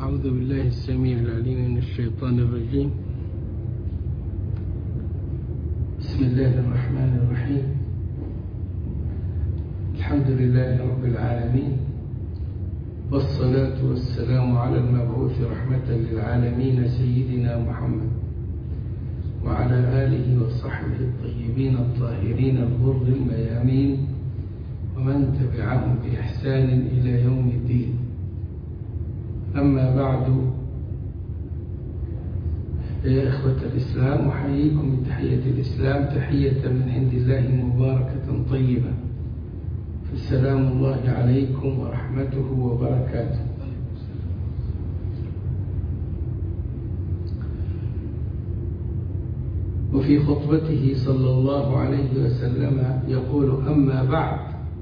أعوذ بالله السميع العليم من الشيطان الرجيم. بسم الله الرحمن الرحيم. الحمد لله رب العالمين، والصلاة والسلام على المبعوث رحمة للعالمين سيدنا محمد وعلى آله وصحبه الطيبين الطاهرين الغر الميامين ومن تبعهم بإحسان إلى يوم الدين. أما بعد، يا إخوة الإسلام، أحييكم بتحية الإسلام، تحية من عند الله مباركة طيبة، فالسلام الله عليكم ورحمته وبركاته. وفي خطبته صلى الله عليه وسلم يقول: أما بعد،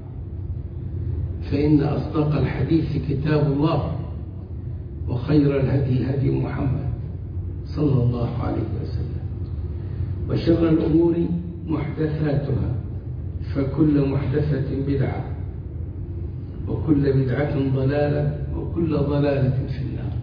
فإن أصدق الحديث كتاب الله، وخير الهدي هدي محمد صلى الله عليه وسلم، وشر الأمور محدثاتها، فكل محدثة بدعة، وكل بدعة ضلالة، وكل ضلالة في النار.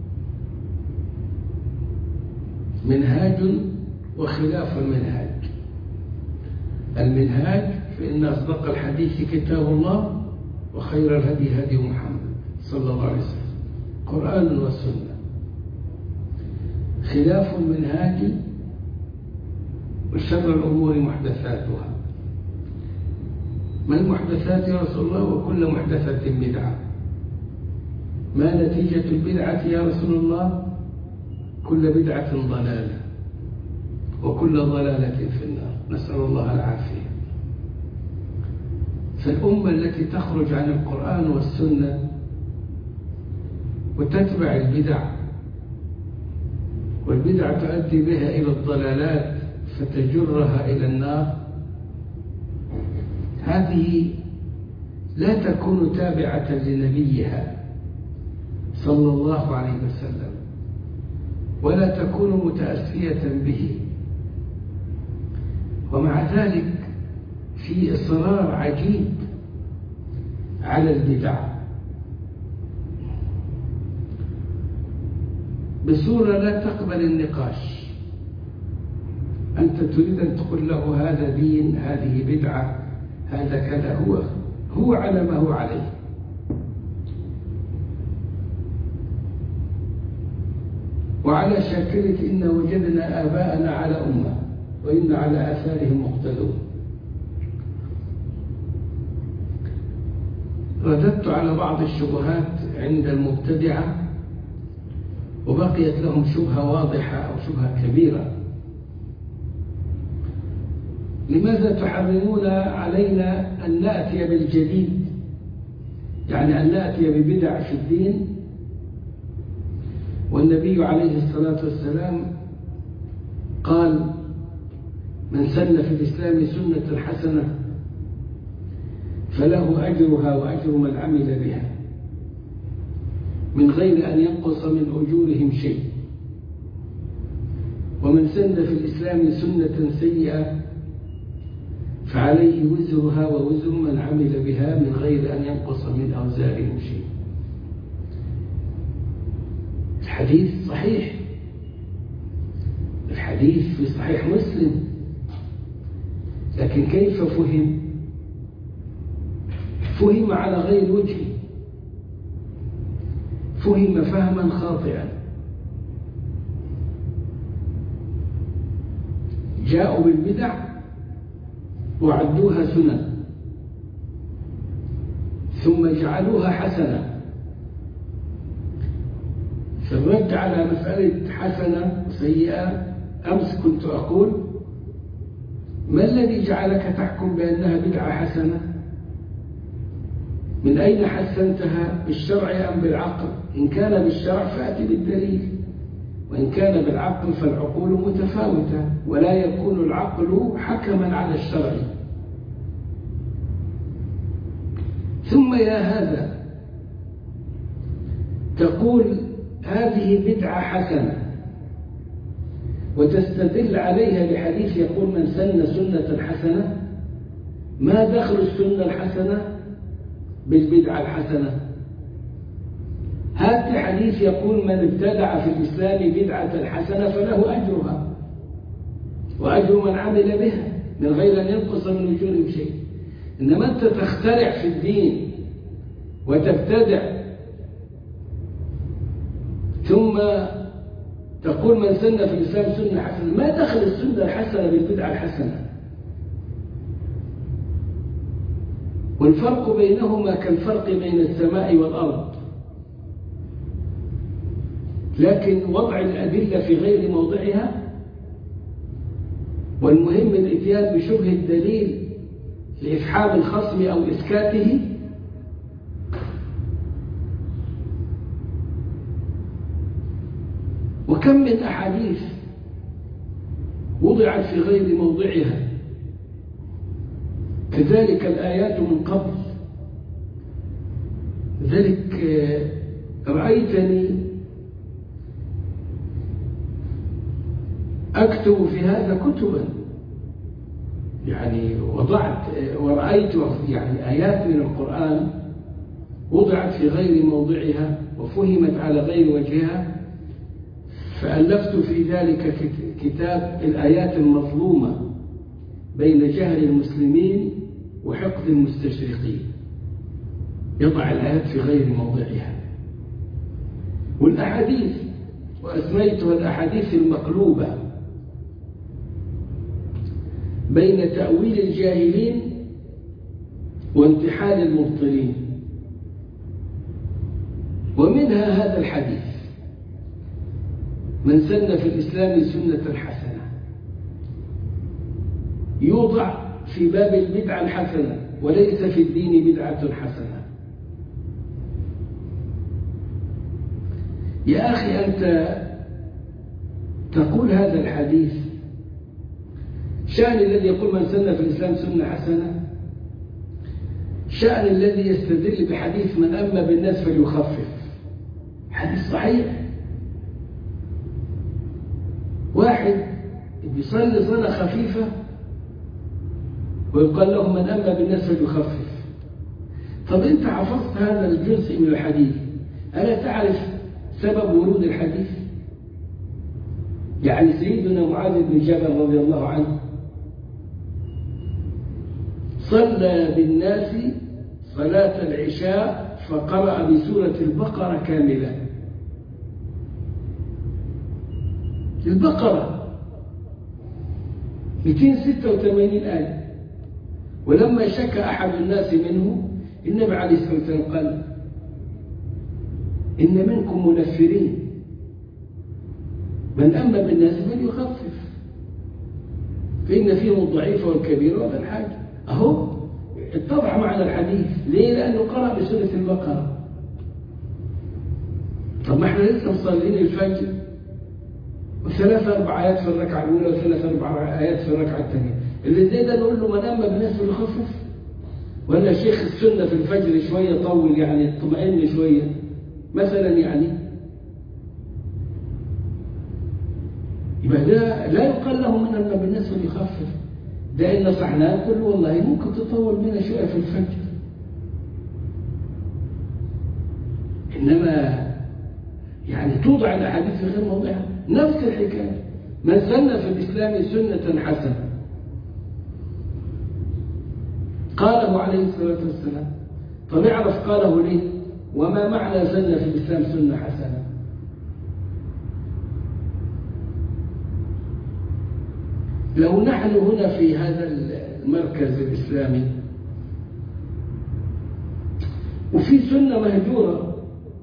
منهاج وخلاف المنهاج. المنهاج: فإن أصدق الحديث كتاب الله، وخير الهدي هدي محمد صلى الله عليه وسلم، قرآن والسنة. خلاف المنهاج: وشر الأمور محدثاتها. ما المحدثات يا رسول الله؟ وكل محدثة بدعة. ما نتيجة البدعة يا رسول الله؟ كل بدعة ضلالة، وكل ضلالة في النار، نسأل الله العافية. فالأمة التي تخرج عن القرآن والسنة وتتبع البدع، والبدع تؤدي بها إلى الضلالات فتجرها إلى النار، هذه لا تكون تابعة لنبيها صلى الله عليه وسلم، ولا تكون متأسية به. ومع ذلك في إصرار عجيب على البدع بصورة لا تقبل النقاش. أنت تريد أن تقول له هذا دين، هذه بدعة، هذا كذا، هو على ما هو عليه. وعلى شاكلة إن وجدنا آباءنا على أمة، وإن على آثارهم مقتدون. رددت على بعض الشبهات عند المبتدعة، وبقيت لهم شبهة واضحة أو شبهة كبيرة. لماذا تحرمون علينا أن نأتي بالجديد؟ يعني أن نأتي ببدع في الدين، والنبي عليه الصلاة والسلام قال: من سن في الإسلام سنة حسنة فله أجرها وأجر من عمل بها من غير أن ينقص من أجورهم شيء، ومن سن في الإسلام سنة سيئة فعليه وزرها ووزر من عمل بها من غير أن ينقص من أوزارهم شيء. الحديث صحيح، الحديث في صحيح مسلم، لكن كيف فهم؟ فهم على غير وجهه، فهم فهما خاطئا. جاءوا بالبدع وعدوها سنن، ثم جعلوها حسنة. في الرد على مسألة حسنة وسيئة أمس كنت أقول: ما الذي جعلك تحكم بأنها بدعة حسنة؟ من أين حسنتها؟ بالشرع أم بالعقل؟ إن كان بالشرع فأتي بالدليل، وإن كان بالعقل فالعقول متفاوتة، ولا يكون العقل حكما على الشرع. ثم يا هذا تقول هذه بدعة حسنة، وتستدل عليها بحديث يقول: من سن سنة حسنة. ما دخل السنة الحسنة بالبدعة الحسنة؟ هات حديث يقول من ابتدع في الإسلام بدعة حسنة فله أجرها وأجر من عمل بها من غير أن ينقص من أجورهم شيء. إنما أنت تخترع في الدين وتبتدع ثم تقول من سن في الإسلام سنة حسنة. ما دخل السنة الحسنة بالبدعة الحسنة؟ والفرق بينهما كالفرق بين السماء والأرض. لكن وضع الأدلة في غير موضعها، والمهم الإتيان بشبه الدليل لإفحام الخصم أو إسكاته، وكم من أحاديث وضعت في غير موضعها، كذلك الآيات من قبل. ذلك رأيتني أكتب في هذا كتبا، يعني وضعت ورأيت يعني آيات من القرآن وضعت في غير موضعها وفهمت على غير وجهها، فألفت في ذلك كتاب الآيات المظلومة بين جهل المسلمين وحقد المستشرقين، يضع الآيات في غير موضعها. والأحاديث وأسميتها الأحاديث المقلوبة بين تأويل الجاهلين وامتحان المبطلين. ومنها هذا الحديث: من سن في الإسلام سنة حسنة، يوضع في باب البدعة الحسنة وليس في الدين بدعة حسنة. يا أخي أنت تقول هذا الحديث، شأن الذي يقول من سن في الإسلام سنة حسنة شأن الذي يستدل بحديث من أما بالناس فليخفف، حديث صحيح. واحد بيصلي صلاة خفيفة ويقال له من أما بالناس فليخفف. طب أنت حفظت هذا الجزء من الحديث، ألا تعرف سبب ورود الحديث؟ يعني سيدنا معاذ بن جبل رضي الله عنه صلى بالناس صلاة العشاء فقرأ بسورة البقرة كاملة. البقرة 286 آية. ولما شكى أحد الناس منه، النبي عليه الصلاة والسلام قال: إن منكم منفرين، من أما بالناس فليخفف فإن فيهم الضعيف والكبير والحاج. أهو اتضح معنى الحديث. ليه؟ لأنه قرأ بسورة البقرة. طب ما احنا لسه مصلين الفجر وثلاث أربع آيات في الركعة الأولى وثلاث أربع آيات في الركعة الثانية، اللي زي ده نقول له من أما بالناس فليخفف؟ ولا شيخ السنة في الفجر شوية طول، يعني اطمئن شوية مثلا، يعني يبقى ده لا يقال له من أما بالناس فليخفف. ده إن نصحناه نقول له والله ممكن تطول بنا شوية في الفجر. إنما يعني توضع الأحاديث في غير موضعها. نفس الحكاية: من سن في الإسلام سنة حسنة، قاله عليه الصلاة والسلام. طب اعرف قاله ليه؟ وما معنى سن في الإسلام سنة حسنة؟ لو نحن هنا في هذا المركز الإسلامي وفي سنة مهجورة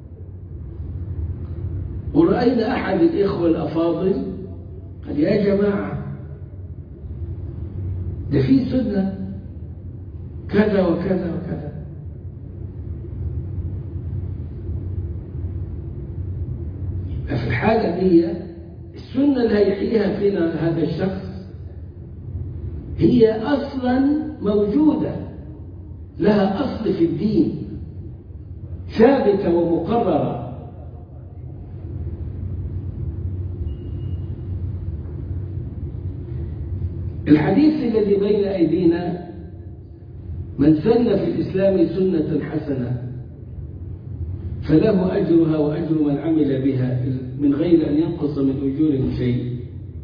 ورأينا أحد الإخوة الأفاضل قال: يا جماعة ده في سنة كذا وكذا وكذا، يبقى في الحالة دي السنة اللي هيحييها فينا هذا الشخص هي أصلا موجودة، لها أصل في الدين ثابتة ومقررة. الحديث الذي بين أيدينا: من سن في الإسلام سنة حسنة فله أجرها وأجر من عمل بها من غير أن ينقص من أجورهم شيء.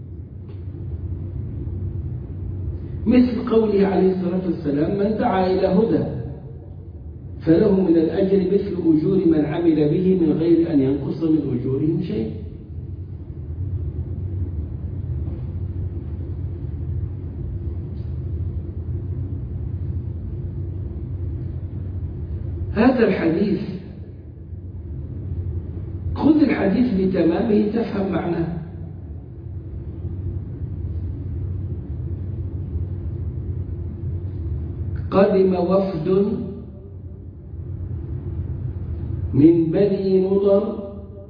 مثل قوله عليه الصلاة والسلام: من دعا إلى هدى فله من الأجر مثل أجور من عمل به من غير أن ينقص من أجورهم شيء. هذا الحديث خذ الحديث بتمامه تفهم معناه. قدم وفد من بني مضر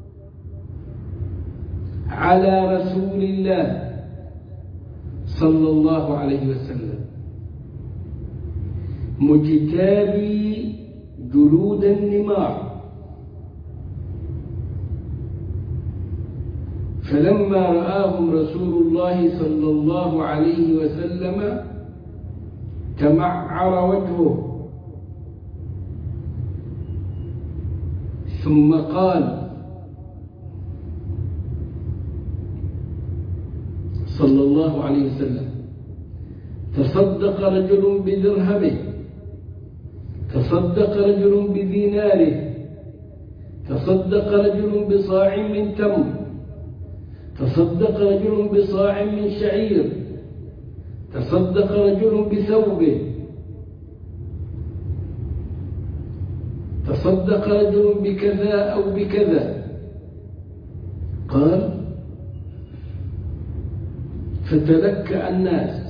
على رسول الله صلى الله عليه وسلم مجتابي جلود النمار، فلما رآهم رسول الله صلى الله عليه وسلم تمعر وجهه، ثم قال صلى الله عليه وسلم: تصدق رجل بدرهمه، تصدق رجل بديناره، تصدق رجل بصاع من تمر، تصدق رجل بصاع من شعير، تصدق رجل بثوبه، تصدق رجل بكذا أو بكذا. قال: فتلكأ الناس،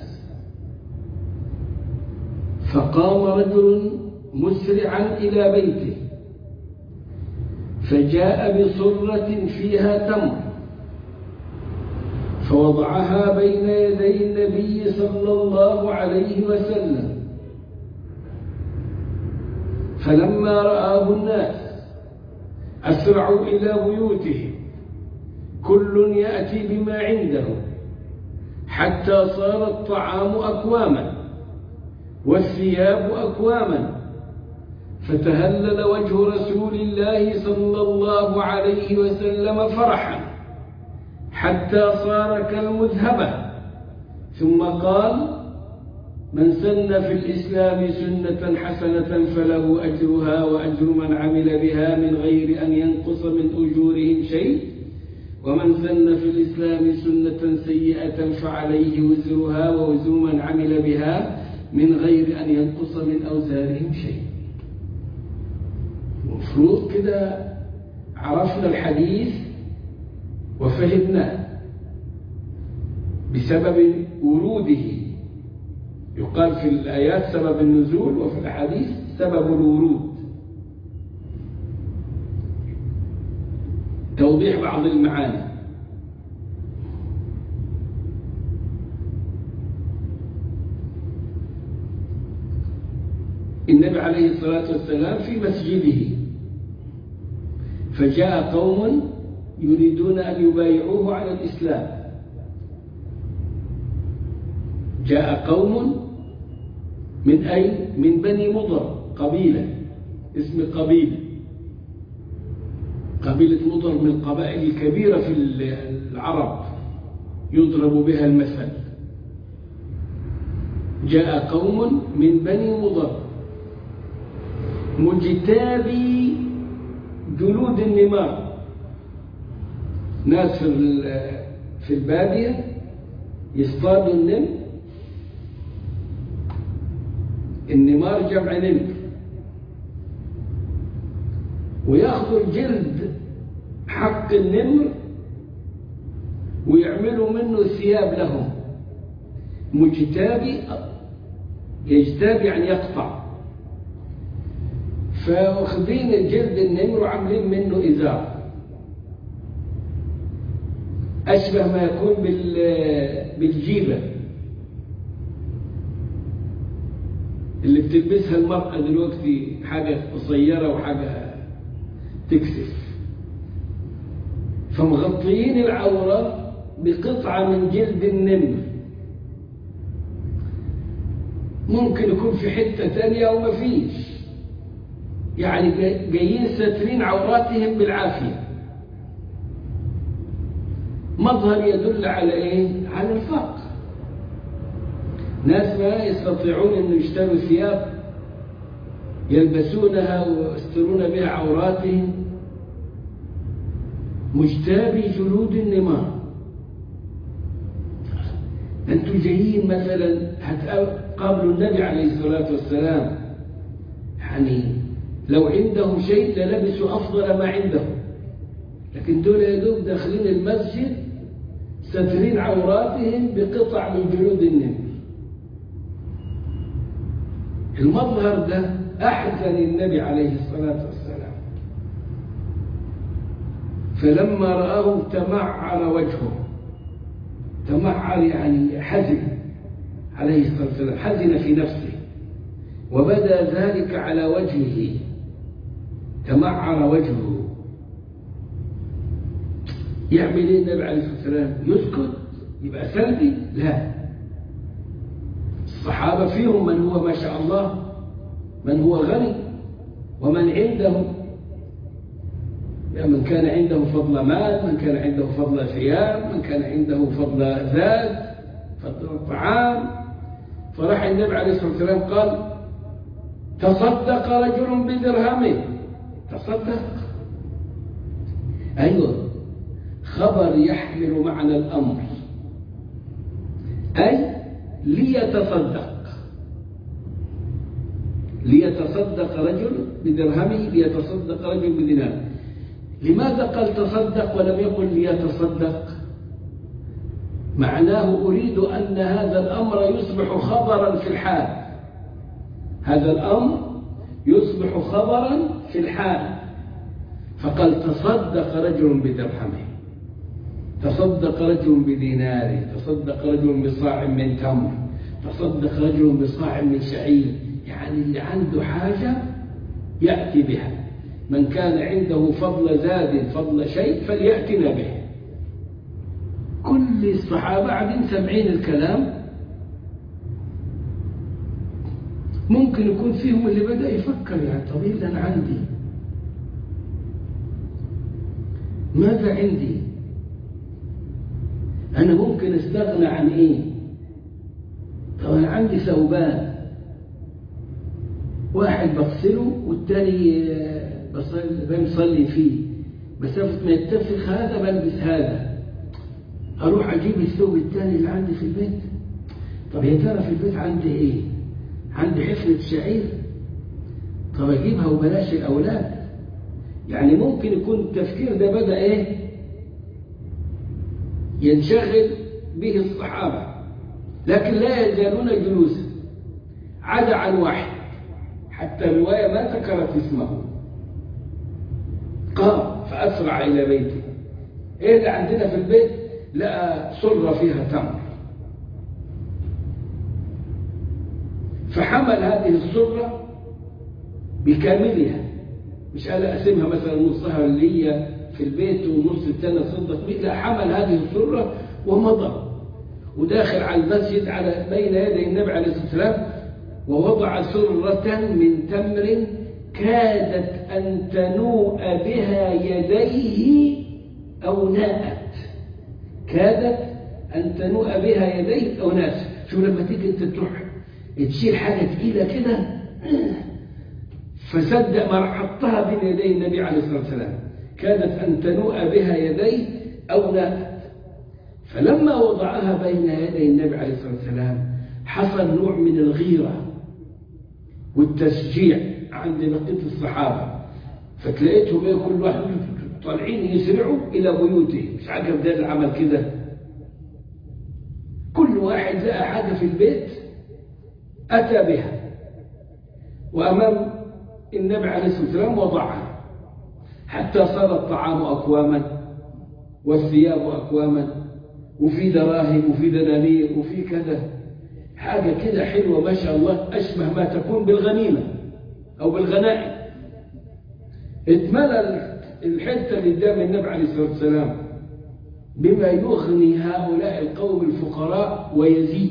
فقام رجل مسرعا إلى بيته فجاء بصرة فيها تمر فوضعها بين يدي النبي صلى الله عليه وسلم، فلما رآه الناس أسرعوا إلى بيوتهم كل يأتي بما عنده، حتى صار الطعام أكواما والثياب أكواما، فتهلل وجه رسول الله صلى الله عليه وسلم فرحا حتى صار كالمذهبة، ثم قال: من سن في الإسلام سنة حسنة فله أجرها وأجر من عمل بها من غير أن ينقص من أجورهم شيء، ومن سن في الإسلام سنة سيئة فعليه وزرها ووزر من عمل بها من غير أن ينقص من أوزارهم شيء. المفروض كده عرفنا الحديث وفهمناه بسبب وروده. يقال في الآيات سبب النزول، وفي الحديث سبب الورود. توضيح بعض المعاني. النبي عليه الصلاة والسلام في مسجده، فجاء قوم يريدون أن يبايعوه على الإسلام. جاء قوم من أين؟ من بني مضر، قبيلة، اسم قبيلة مضر من القبائل الكبيرة في العرب يضرب بها المثل. جاء قوم من بني مضر مجتابي جلود النمار، ناس في البادية يصطادوا النمار جمع نمر، ويأخذوا الجلد حق النمر ويعملوا منه ثياب لهم. مجتابي، يجتاب يعني يقطع، فواخذين الجلد النمر وعاملين منه إزار، أشبه ما يكون بالجيبة اللي بتلبسها المرأة دلوقتي، حاجة قصيرة وحاجة تكسف، فمغطيين العورة بقطعة من جلد النمر. ممكن يكون في حتة تانية أو ما فيش، يعني جايين ساترين عوراتهم بالعافية. مظهر يدل على إيه؟ على الفقر. ناس ما يستطيعون أن يشتروا ثياب يلبسونها ويسترون بها عوراتهم، مجتابي جلود النمار. أنتم جايين مثلا هتقابلوا النبي عليه الصلاة والسلام، يعني لو عندهم شيء للبسوا أفضل ما عندهم، لكن دول يا دوب داخلين المسجد ساترين عوراتهم بقطع من جلود النمر. المظهر ده أحزن النبي عليه الصلاة والسلام، فلما رآه تمعر وجهه. تمعر يعني حزن عليه الصلاة والسلام، حزن في نفسه وبدا ذلك على وجهه. تمعر وجهه. يعمل ايه النبي عليه الصلاة والسلام؟ يسكت؟ يبقى سلبي؟ لا. الصحابة فيهم من هو ما شاء الله، من هو غني ومن عنده، يعني من كان عنده فضل مال، من كان عنده فضل ثياب، من كان عنده فضل زاد، فضل طعام. فراح النبي عليه الصلاة والسلام قال: تصدق رجل بدرهمه. تصدق؟ أيوه، خبر يحمل معنى الأمر، أي ليتصدق. ليتصدق رجل بدرهمه، ليتصدق رجل بدينار. لماذا قال تصدق ولم يقل ليتصدق؟ معناه أريد أن هذا الأمر يصبح خبرا في الحال. هذا الأمر يصبح خبرا في الحال. فقال تصدق رجل بدرهمه، تصدق رجل بديناره، تصدق رجل بصاع من تمر، تصدق رجل بصاع من شعير. يعني اللي عنده حاجة يأتي بها. من كان عنده فضل زاد فضل شيء فليأتنا به. كل الصحابة قاعدين سامعين الكلام. ممكن يكون فيهم اللي بدأ يفكر، يعني طبيعي ده أنا عندي، ماذا عندي؟ أنا ممكن استغنى عن إيه؟ طب أنا عندي ثوبان، واحد بغسله والتاني بصلي فيه، مسافة ما يتفق هذا بلبس هذا، أروح أجيب الثوب التاني اللي عندي في البيت. طب يا ترى في البيت عندي إيه؟ عندي حفلة شعير، طب أجيبها وبلاش الأولاد. يعني ممكن يكون التفكير ده بدأ إيه؟ ينشغل به الصحابة، لكن لا يزالون جلوسا عدا عن واحد، حتى الرواية ما ذكرت اسمه. قام فأسرع إلى بيته. إيه اللي عندنا في البيت؟ لقى سرة فيها تمر، فحمل هذه السرة بكاملها، مش قال أقسمها مثلا نصها اللي هي في البيت والنص الثاني صدق بيه، لا، حمل هذه السرة ومضى وداخل على المسجد على بين يدي النبي عليه الصلاة والسلام، ووضع سرة من تمر كادت أن تنوء بها يديه أو ناءت. كادت أن تنوء بها يديه أو ناءت. شو لما تيجي أنت تروح تشيل حاجة تقيلة كده، فصدق ما حطها بين يدي النبي عليه الصلاة والسلام، كادت أن تنوء بها يديه أو ناءت. فلما وضعها بين يدي النبي عليه الصلاة والسلام حصل نوع من الغيرة والتشجيع عند بقية الصحابة، فتلاقيتهم كل واحد طالعين يسرعوا إلى بيوته. مش عجب ده العمل كده، كل واحد لقى حاجة في البيت أتى بها وأمام النبي عليه الصلاة والسلام وضعها، حتى صار الطعام أكواما والثياب أكواما، وفي دراهم وفي دنانير وفي كذا، حاجة كده حلوة ما شاء الله، أشبه ما تكون بالغنيمة أو بالغنائم. اتملى الحتة اللي قدام النبي عليه الصلاة والسلام بما يغني هؤلاء القوم الفقراء ويزيد.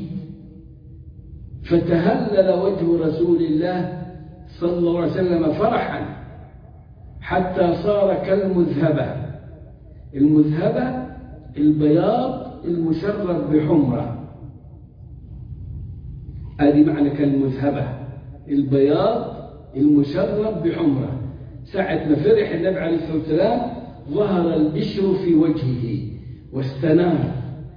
فتهلل وجه رسول الله صلى الله عليه وسلم فرحا حتى صار كالمذهبة. المذهبة البياض المشرب بحمرة، هذه معنى كالمذهبة، البياض المشرب بحمرة. ساعة ما فرح النبي عليه الصلاة والسلام ظهر البشر في وجهه واستنار،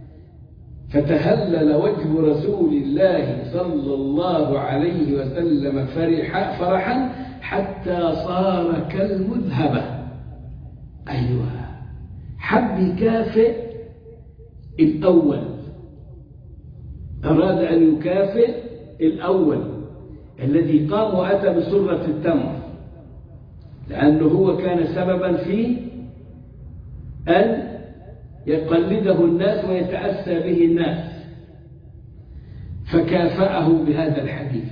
فتهلل وجه رسول الله صلى الله عليه وسلم فرحا حتى صار كالمذهبة. أيوة، حب يكافئ الأول، أراد أن يكافئ الأول الذي قام وأتى بسرة التمر، لأنه هو كان سببا في أن يقلده الناس ويتأسى به الناس، فكافأه بهذا الحديث.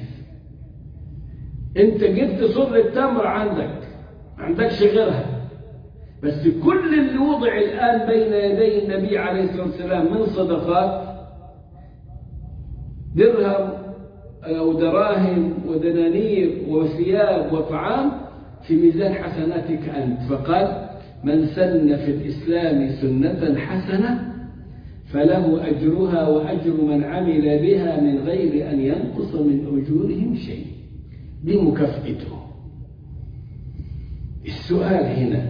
أنت جبت سر التمر عندك، ما عندكش غيرها، بس كل اللي وضع الآن بين يدي النبي عليه الصلاة والسلام من صدقات، درهم أو دراهم ودنانير وثياب وطعام، في ميزان حسناتك أنت. فقال: من سن في الإسلام سنة حسنة فله أجرها وأجر من عمل بها من غير أن ينقص من أجورهم شيء. دي مكافئته. السؤال هنا: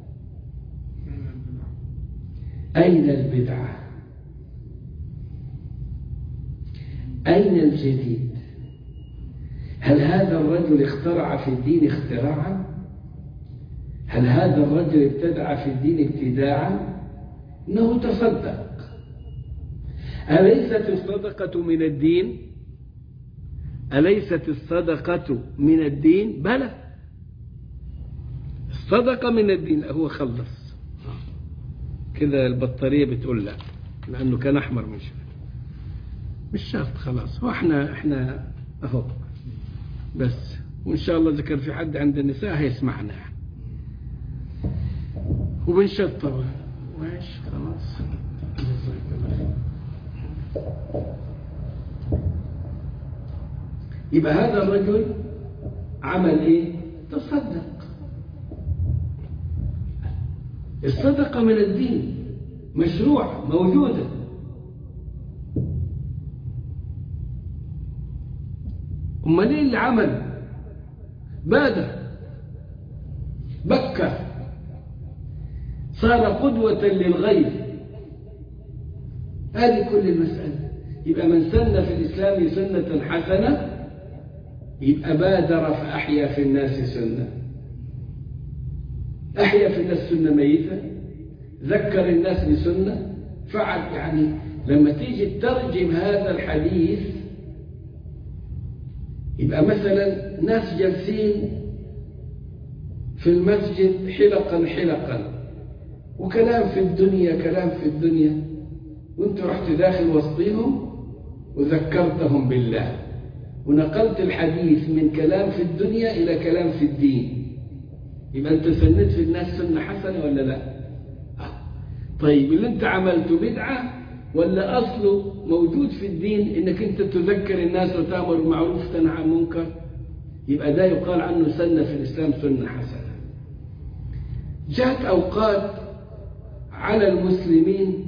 أين البدعة؟ أين الجديد؟ هل هذا الرجل اخترع في الدين اختراعا؟ هل هذا الرجل ابتدع في الدين ابتداعا؟ إنه تصدق. أليست الصدقة من الدين؟ أليست الصدقة من الدين؟ بلى، الصدقة من الدين. هو خلص كذا، البطارية بتقول لا، لأنه كان أحمر من شوية. مش شرط، خلاص. هو احنا اهو بس، وإن شاء الله إذا كان في حد عند النساء هيسمعنا يعني. وبنشطب ماشي خلاص. يبقى هذا الرجل عمل ايه؟ تصدق. الصدقة من الدين، مشروع، موجودة. أمال ايه اللي عمل؟ بادر، بكر، صار قدوة للغير. هذه كل المسألة. يبقى من سن في الإسلام سنة حسنة، يبقى بادر فأحيا في الناس سنة. أحيا في الناس سنة ميتة، ذكر الناس بسنة، فعل. يعني لما تيجي تترجم هذا الحديث، يبقى مثلا ناس جالسين في المسجد حلقا حلقا، وكلام في الدنيا، كلام في الدنيا، وانت رحت داخل وسطهم وذكرتهم بالله، ونقلت الحديث من كلام في الدنيا إلى كلام في الدين. يبقى انت سنت في الناس سنة حسنة ولا لا؟ طيب اللي انت عملته بدعة ولا أصله موجود في الدين، انك انت تذكر الناس وتأمر بالمعروف وتنهى عن المنكر؟ يبقى ده يقال عنه سنة في الإسلام سنة حسنة. جاءت أوقات على المسلمين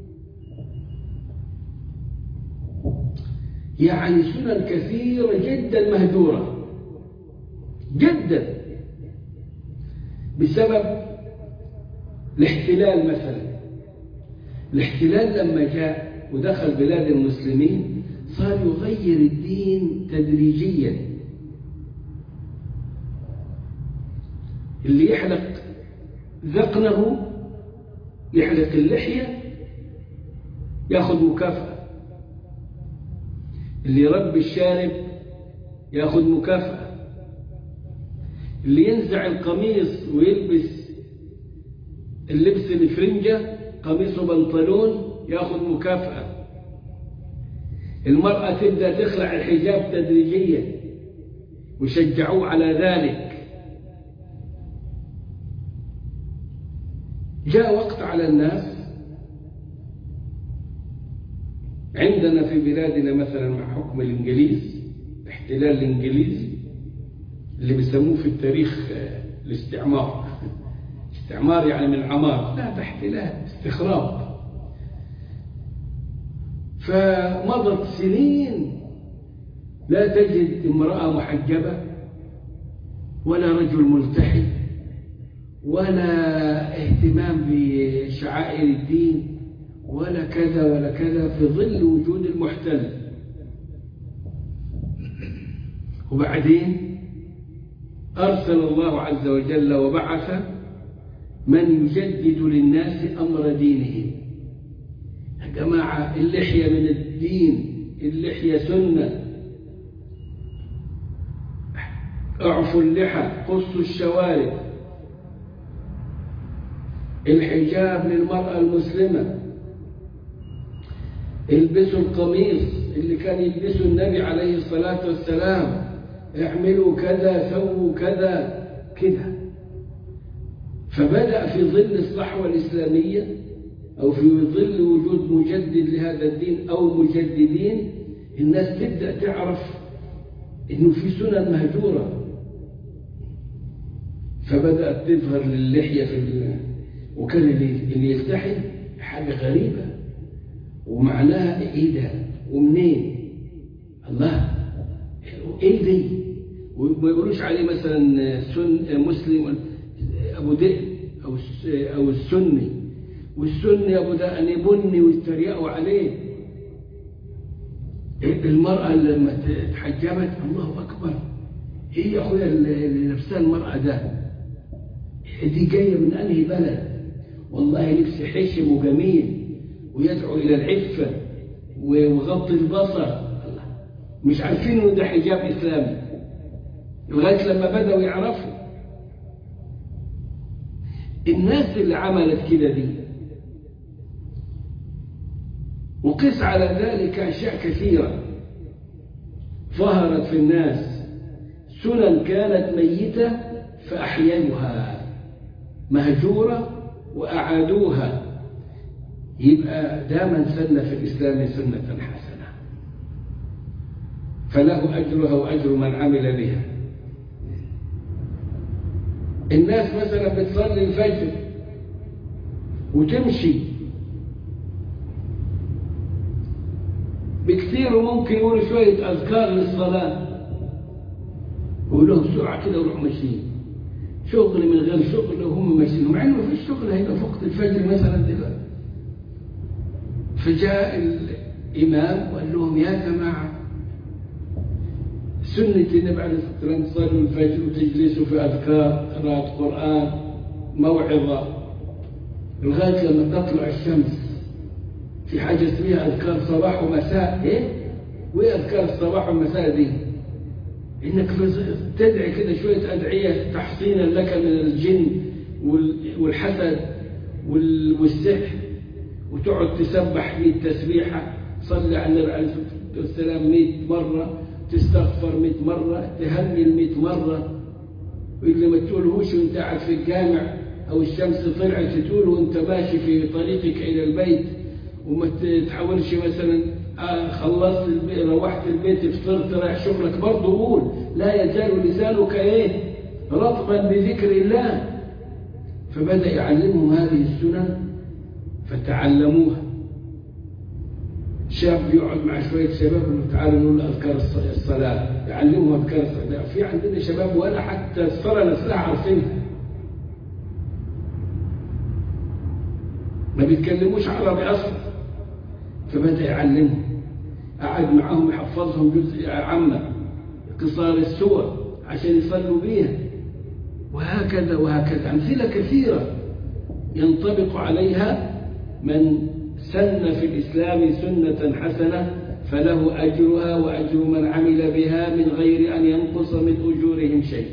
يعني سنن كثيرة جدا مهدورة جدا بسبب الاحتلال. مثلا الاحتلال لما جاء ودخل بلاد المسلمين صار يغير الدين تدريجيا. اللي يحلق ذقنه، يحلق اللحية، ياخذ مكافأة. اللي يربي الشارب ياخذ مكافأة. اللي ينزع القميص ويلبس اللبس الفرنجة، قميص وبنطلون، ياخذ مكافأة. المرأة تبدأ تخلع الحجاب تدريجيا وشجعوه على ذلك. جاء وقت على الناس عندنا في بلادنا مثلا مع حكم الإنجليز، الاحتلال الإنجليزي اللي بيسموه في التاريخ الاستعمار. استعمار يعني من عمار، لا، ده احتلال، استخراب. فمضت سنين لا تجد امرأة محجبة ولا رجل ملتحي ولا اهتمام بشعائر الدين ولا كذا ولا كذا، في ظل وجود المحتل. وبعدين أرسل الله عز وجل وبعث من يجدد للناس أمر دينهم. يا جماعة، اللحية من الدين، اللحية سنة. اعفوا اللحى، قصوا الشوارب. الحجاب للمرأة المسلمة. البسوا القميص اللي كان يلبسه النبي عليه الصلاة والسلام. اعملوا كذا، سووا كذا كده. فبدأ في ظل الصحوة الإسلامية أو في ظل وجود مجدد لهذا الدين أو مجددين، الناس تبدأ تعرف إنه في سنن مهجورة. فبدأت تظهر للحية وكان اللي يلتحي حاجة غريبة، ومعناها إيه ده ومنين؟ الله، إيه دي؟ وما يقولوش عليه مثلا مسلم أبو دقن أو السني، والسني أبو دقن بني ويتريقوا عليه. المرأة لما تحجبت، الله أكبر، إيه يا أخويا اللي لبسها المرأة ده؟ دي جاية من أنهي بلد؟ والله لبس حشم وجميل ويدعو إلى العفة وغض البصر. الله، مش عارفين إنه ده حجاب إسلامي لغاية لما بدأوا يعرفوا. الناس اللي عملت كده دي، وقس على ذلك أشياء كثيرة ظهرت في الناس، سنن كانت ميتة فأحيوها، مهجورة وأعادوها. يبقى ده من سن في الإسلام سنة حسنة فله أجرها وأجر من عمل بها. الناس مثلا بتصلي الفجر وتمشي بكثير، وممكن يقولوا شوية أذكار للصلاة ويقولوا بسرعة كده ويروحوا ماشيين، شغل من غير شغل وهم ماشيين، مع إنه في الشغل هيبقى في وقت الفجر مثلا دلوقتي. فجاء الإمام وقال لهم: يا جماعة، سنة النبي عليه الصلاة والسلام تصلوا الفجر وتجلسوا في أذكار، قراءة قرآن، موعظة، لغاية لما تطلع الشمس. في حاجة اسمها أذكار صباح ومساء. إيه؟ وإيه أذكار الصباح والمساء دي؟ إنك تدعي كده شوية أدعية تحصينا لك من الجن والحسد والسحر، وتقعد تسبح 100 تسبيحة، صلي على النبي عليه الصلاة والسلام 100 مرة، تستغفر 100 مرة، تهلل 100 مرة. واللي ما تقولهوش وانت قاعد في الجامع أو الشمس طلعت تقول وانت ماشي في طريقك إلى البيت. وما تحاولش مثلا خلصت روحت البيت فطرت رايح شغلك، برضه قول: لا يزال لسانك ايه رطبا بذكر الله. فبدأ يعلمهم هذه السنن فتعلموها. شاب يقعد مع شوية شباب يقول: تعالوا نقول أذكار الصلاة، يعلمهم أذكار الصلاة. في عندنا شباب ولا حتى الصلاة نفسها عارفينها، ما بيتكلموش عربي أصلا. فبدأ يعلمهم، قعد معهم يحفظهم جزء عامة، قصار السور عشان يصلوا بيها، وهكذا وهكذا. أمثلة كثيرة ينطبق عليها من سن في الإسلام سنة حسنة فله أجرها وأجر من عمل بها من غير أن ينقص من أجورهم شيء.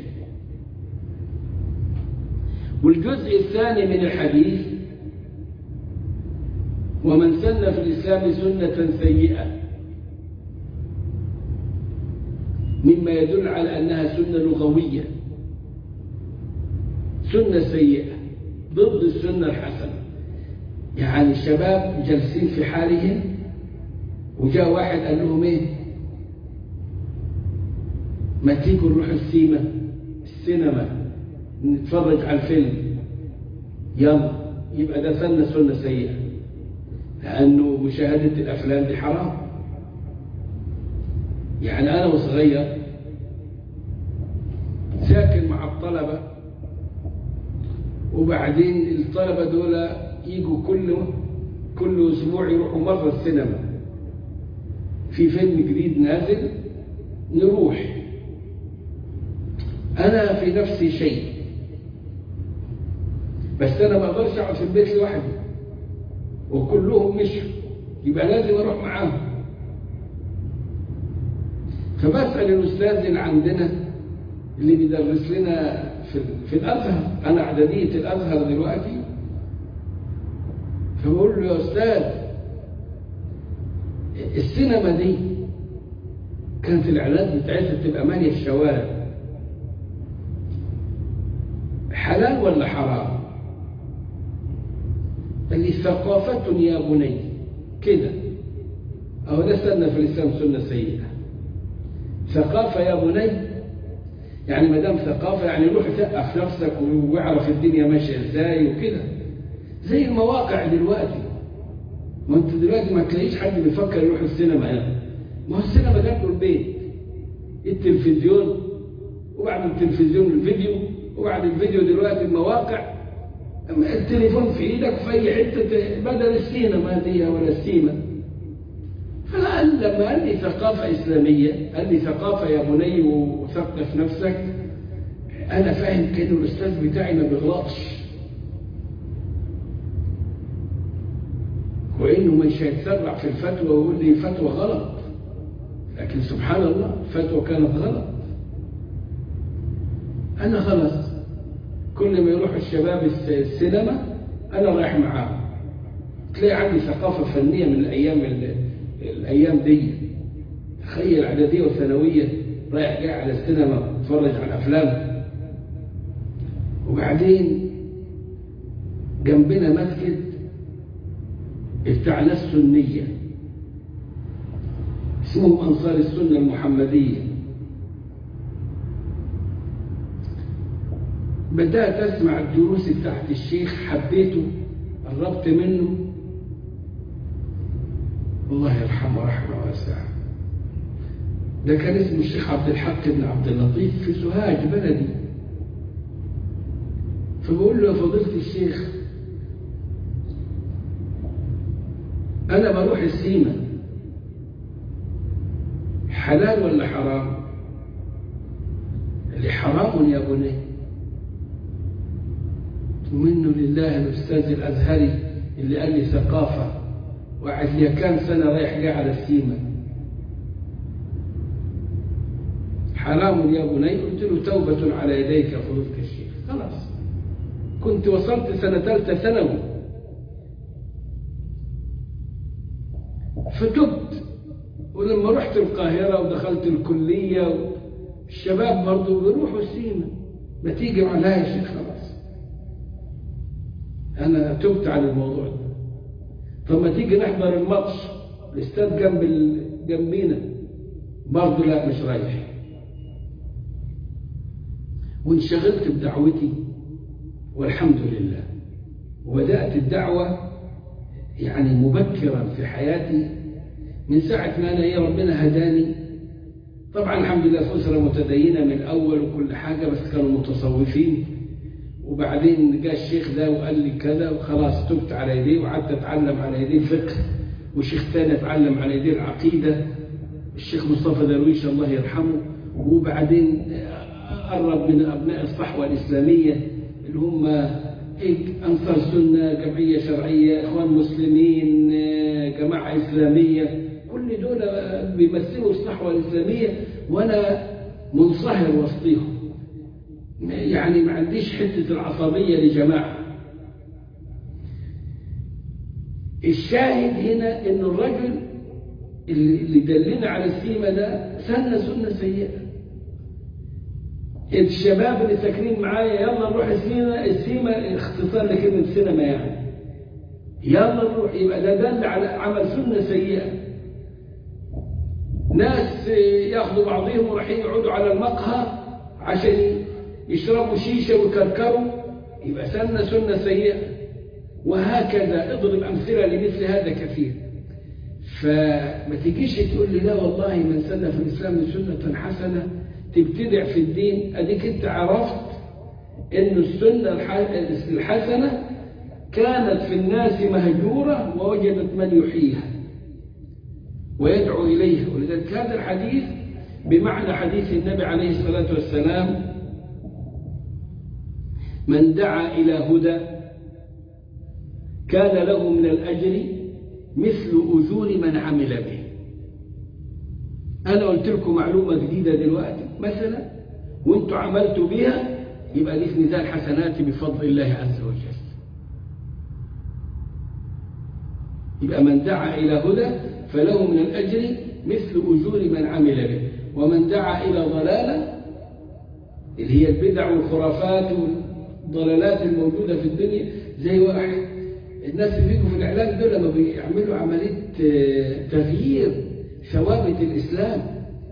والجزء الثاني من الحديث: ومن سن في الإسلام سنة سيئة، مما يدل على أنها سنة لغوية، سنة سيئة ضد السنة الحسنة. يعني الشباب جالسين في حالهم وجاء واحد قال لهم: ايه، ما تيجوا نروح السينما، نتفرج على الفيلم، يلا يبقى ده سنة سيئة، لأنه مشاهدة الأفلام دي حرام. يعني أنا وصغير ساكن مع الطلبة، وبعدين الطلبة دول يجوا كل أسبوع يروحوا مرة السينما، في فيلم جديد نازل نروح. أنا في نفسي شيء، بس أنا ما أقدرش أقعد في البيت لوحدي وكلهم مشوا، يبقى لازم أروح معاهم. فبسأل الأستاذ اللي عندنا اللي بيدرس لنا في الأزهر، أنا إعدادية الأزهر دلوقتي، فبقول له يا أستاذ السينما دي كانت الإعلانات بتاعتها تبقى مالية الشوارع، حلال ولا حرام؟ قال لي ثقافة يا بني كده، أو ده سنة في الإسلام سنة سيئة. ثقافة يا بني يعني ما دام ثقافة يعني روح ثقف نفسك واعرف الدنيا ماشية ازاي وكده، زي المواقع دلوقتي. ما انت دلوقتي ما تلاقيش حد بيفكر يروح السينما يعني. ما هو السينما جنبه البيت، التلفزيون، وبعد التلفزيون الفيديو، وبعد الفيديو دلوقتي المواقع، التليفون في ايدك في اي حته بدل السينما دي ولا السيما. فلما قال لي ثقافه اسلاميه، قال لي ثقافه يا بني وثقف نفسك، انا فاهم كده الاستاذ بتاعي ما بيغلطش، وانه مش هيتسرع في الفتوى ويقول لي فتوى غلط، لكن سبحان الله الفتوى كانت غلط. انا خلاص كل ما يروح الشباب السينما أنا رايح معاهم. تلاقي عندي ثقافة فنية من الأيام دي. تخيل إعدادية وثانوية رايح جاي على السينما اتفرج على الأفلام. وبعدين جنبنا مسجد بتاع ناس سنية اسمهم أنصار السنة المحمدية. بدأت أسمع الدروس بتاعت الشيخ، حبيته، قربت منه، الله يرحمه رحمة واسعة. ده كان اسمه الشيخ عبد الحق بن عبد اللطيف في سوهاج بلدي. فبقول له يا فضيلة الشيخ أنا بروح السيما، حلال ولا حرام؟ اللي حرام يا بني. ومنه لله الأستاذ الأزهري اللي قال لي ثقافة، وقعد لي كام سنة رايح جاي على السيما. حرام يا بني. قلت له توبة على يديك يا فضيلة الشيخ. خلاص كنت وصلت سنة 3 ثانوي فتبت. ولما رحت القاهرة ودخلت الكلية الشباب برضو بيروحوا السيما، ما تيجي معايا يا شيخ. خلاص أنا تبت عن الموضوع ده. طب ما تيجي نحضر الماتش، الاستاد جنبينا، برضه لا مش رايح. وانشغلت بدعوتي والحمد لله، وبدأت الدعوة يعني مبكرا في حياتي من ساعة ما أنا ربنا هداني. طبعا الحمد لله في أسرة متدينة من الأول وكل حاجة، بس كانوا متصوفين. وبعدين جاء الشيخ ده وقال لي كذا، وخلاص تبت على يديه وقعدت أتعلم على يديه الفقه، وشيخ تاني أتعلم على يديه العقيدة، الشيخ مصطفى درويش الله يرحمه. وبعدين قرب من أبناء الصحوة الإسلامية اللي هم أنصار سنة، جمعية شرعية، إخوان مسلمين، جماعة إسلامية، كل دول بيمثلوا الصحوة الإسلامية، وأنا منصهر وسطيهم. يعني ما عنديش حتة العصبية لجماعة. الشاهد هنا إنه الرجل اللي دلنا على السيما ده سنة سيئة. الشباب اللي ساكنين معايا يلا نروح السيما اختصار لكلمة سينما يعني، يلا نروح، يبقى ده دل على عمل سنة سيئة. ناس ياخدوا بعضهم ورايحين يقعدوا على المقهى عشان يشربوا شيشة ويكركروا يبقى سنة سيئة. وهكذا اضرب أمثلة لمثل هذا كثير. فما تجيش تقول لي لا والله من سن في الإسلام سنة حسنة تبتدع في الدين. أديك أنت عرفت إن السنة الحسنة كانت في الناس مهجورة ووجدت من يحييها ويدعو إليها. ولذلك هذا الحديث بمعنى حديث النبي عليه الصلاة والسلام: من دعا إلى هدى كان له من الأجر مثل أجور من عمل به. أنا قلت لكم معلومة جديدة دلوقتي مثلا وانتوا عملتوا بها، يبقى دي في ميزان حسناتي بفضل الله عز وجل. يبقى من دعا إلى هدى فله من الأجر مثل أجور من عمل به. ومن دعا إلى ضلالة اللي هي البدع والخرافات والضلالات الموجودة في الدنيا، زي واحد الناس اللي بيجوا في الإعلام دول لما بيعملوا عملية تغيير ثوابت الإسلام.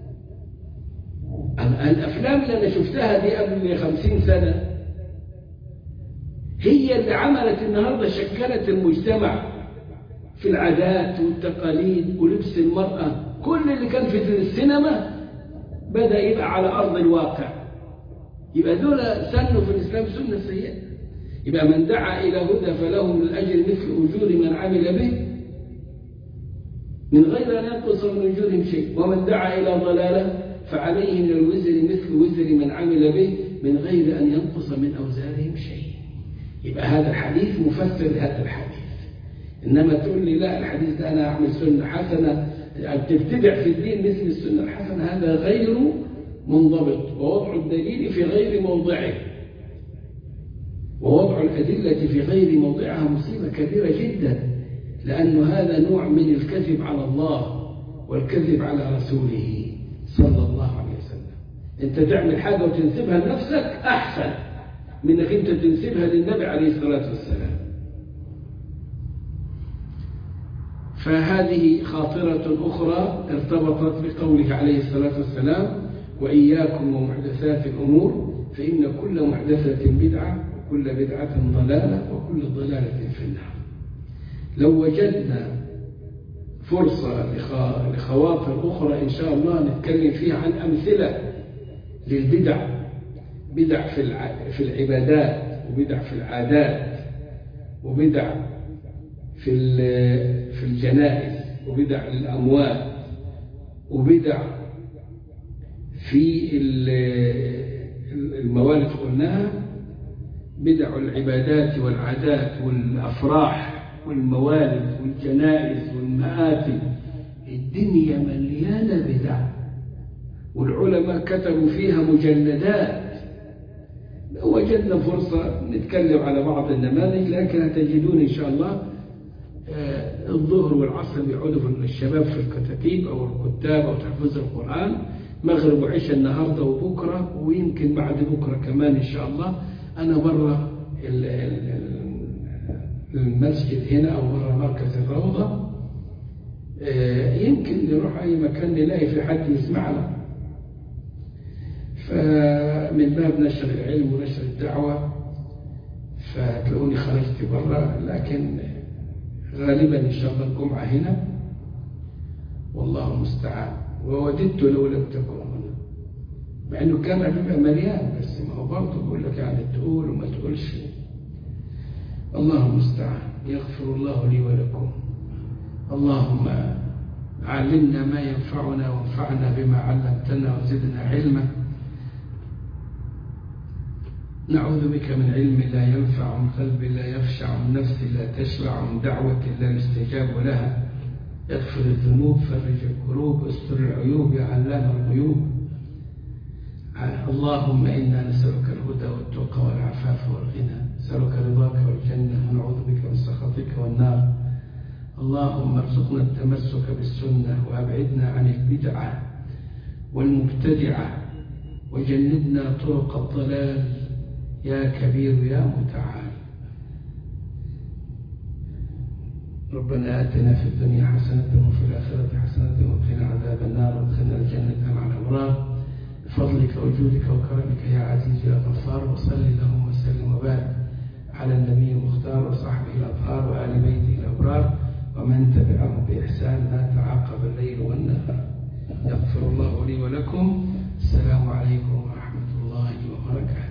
الأفلام اللي أنا شفتها دي قبل 50 سنة هي اللي عملت النهاردة، شكلت المجتمع في العادات والتقاليد ولبس المرأة. كل اللي كان في السينما بدأ يبقى على أرض الواقع. يبقى دول سنوا في الإسلام سنة سيئة. يبقى من دعا إلى هدى فله من الأجر مثل أجور من عمل به من غير أن ينقص من أجورهم شيء. ومن دعا إلى ضلالة فعليه من الوزر مثل وزر من عمل به من غير أن ينقص من أوزارهم شيء. يبقى هذا الحديث مفسر لهذا الحديث. إنما تقول لي لا الحديث ده أنا أعمل سنة حسنة تبتدع في الدين مثل السنة الحسنة، هذا غير منضبط. ووضع الدليل في غير موضعه ووضع الأدلة في غير موضعها مصيبة كبيرة جدا، لأن هذا نوع من الكذب على الله والكذب على رسوله صلى الله عليه وسلم. أنت تعمل حاجة وتنسبها لنفسك أحسن من أنك أنت تنسبها للنبي عليه الصلاة والسلام. فهذه خاطرة أخرى ارتبطت بقوله عليه الصلاة والسلام: وإياكم ومحدثات الأمور فإن كل محدثة بدعة وكل بدعة ضلالة وكل ضلالة في النار. لو وجدنا فرصة لخواطر أخرى إن شاء الله نتكلم فيها عن أمثلة للبدع، بدع في العبادات وبدع في العادات وبدع في الجنائز وبدع للأموات وبدع في الموالد قلناها، بدع العبادات والعادات والأفراح والموالد والجنائز والمآتم. الدنيا مليانة بدع والعلماء كتبوا فيها مجلدات. لو وجدنا فرصة نتكلم على بعض النماذج، لكن هتجدون إن شاء الله الظهر والعصر بيقعدوا الشباب في الكتاتيب أو الكتاب أو تحفيظ القرآن، مغرب وعشاء النهاردة وبكرة ويمكن بعد بكرة كمان إن شاء الله. أنا برا المسجد هنا أو برا مركز الروضة، يمكن نروح أي مكان نلاقي في حد يسمعنا. فمن باب نشر العلم ونشر الدعوة فتلاقوني خرجت برا، لكن غالبا إن شاء الله الجمعة هنا والله المستعان. ووددت لو لم تكن هنا، مع انه كان بيبقى مليان، بس ما هو برضه بقول لك يعني تقول وما تقولش. الله المستعان. يغفر الله لي ولكم. اللهم علمنا ما ينفعنا وانفعنا بما علمتنا وزدنا علما. نعوذ بك من علم لا ينفع، من قلب لا يخشع، من نفس لا تشبع، من دعوة لا يستجاب لها. اغفر الذنوب، فرج الكروب، استر العيوب يا علام الغيوب. اللهم إنا نسألك الهدى والتقى والعفاف والغنى، نسألك رضاك والجنة، ونعوذ بك من سخطك والنار. اللهم ارزقنا التمسك بالسنة وأبعدنا عن البدعة والمبتدعة وجنبنا طرق الضلال يا كبير يا متعال. ربنا آتنا في الدنيا حسنة وفي الآخرة حسنة وقنا عذاب النار وادخلنا الجنة مع الأبرار بفضلك وجودك وكرمك يا عزيز يا غفار. لسانها تعاقب الليل والنهار. يغفر الله لي ولكم. السلام عليكم ورحمة الله وبركاته.